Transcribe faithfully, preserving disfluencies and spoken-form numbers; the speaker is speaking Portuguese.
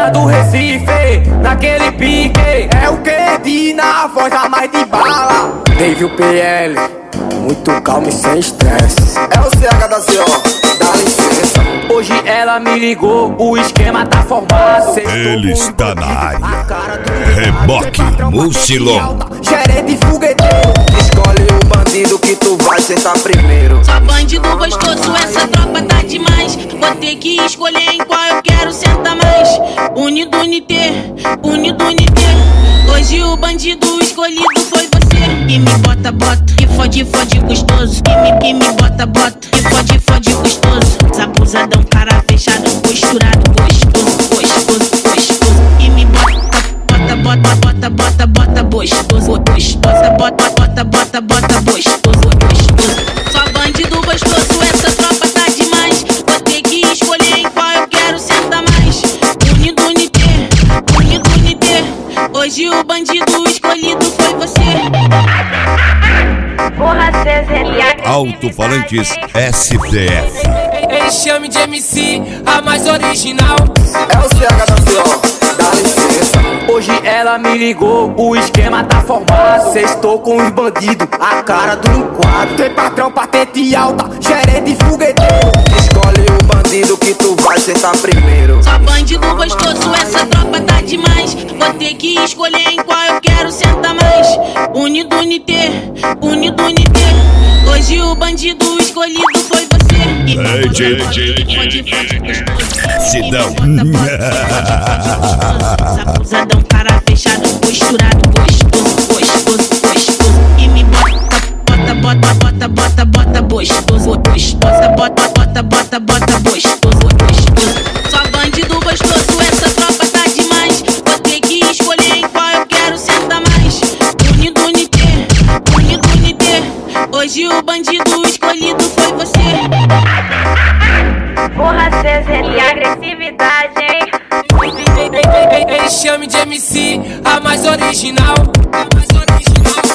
cara do Recife, naquele pique. É o Kennedy na voz a mais de bala. Teve o P L, muito calmo e sem estresse. É o C H da C O, dá licença. Hoje ela me ligou, o esquema tá formado. Ele está na área. Reboque Mucilon. Gerente fogueteiro, escolhe o bandido que tu vai sentar primeiro. Só bandido gostoso, essa tropa tá demais. Vou ter que escolher em qual eu quero sentar mais. Unido Unité, Unido Unité. Hoje o bandido escolhido foi você. E me bota, bota, e fode, fode gostoso. E me, e me bota, bota, e fode, fode gostoso. Abusadão, cara fechado, posturado, gostoso, gostoso, gostoso. E me bota, bota, bota, bota, bota, bota, gostoso, gostosa. Bota, bota, bota, bota, gostoso, gostoso. Só bandido gostoso, essa tropa tá demais. Vou ter que escolher em qual eu quero sentar mais. Unido Unité, Unido Unité. Hoje o bandido escolhido foi você. Alto-falantes S D F. ele chame de M C, a mais original. É o C H da C O, dá licença. Hoje ela me ligou, o esquema tá formado. Sextou com os bandidos, a cara do enquadro. Tem patrão, patente alta, gerente fogueteiro. Escolhe o bandido que tu vai sentar primeiro. Só bandido gostoso, essa tropa tá demais. Vou ter que escolher em qual eu quero sentar mais. Unido Unité, Unido Unité. Hoje o bandido escolhido foi você. Ei, J J Sidão. Abusadão, cara fechado, posturado, gostoso, gostoso, gostoso. E me bota, bota, bota, bota, bota, bota, gostoso, gostosa. Bota, bota, bota, bota, gostoso, gostoso. Só bandido gostoso, essa tropa tá demais. Vou ter que escolher em qual eu quero sentar mais. Unido Unité, Unido Unité. Hoje o bandido escolhido foi você. Porra, César, e agressividade, hein? Ele chame de M C, a mais original. A mais original.